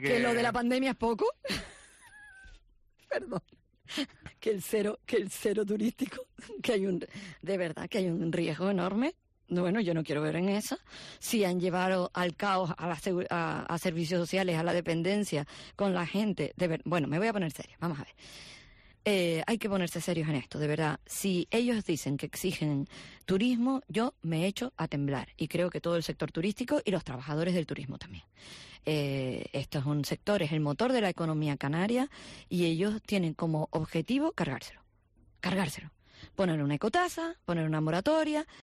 ¿Que lo de la pandemia es poco? Perdón. Que el cero turístico, de verdad que hay un riesgo enorme. Bueno, yo no quiero ver en eso. Si han llevado al caos a servicios sociales, a la dependencia con la gente. Bueno, me voy a poner seria, vamos a ver. Hay que ponerse serios en esto, de verdad. Si ellos dicen que exigen turismo, yo me echo a temblar. Y creo que todo el sector turístico y los trabajadores del turismo también. Esto es un sector, es el motor de la economía canaria y ellos tienen como objetivo cargárselo. Poner una ecotasa, poner una moratoria,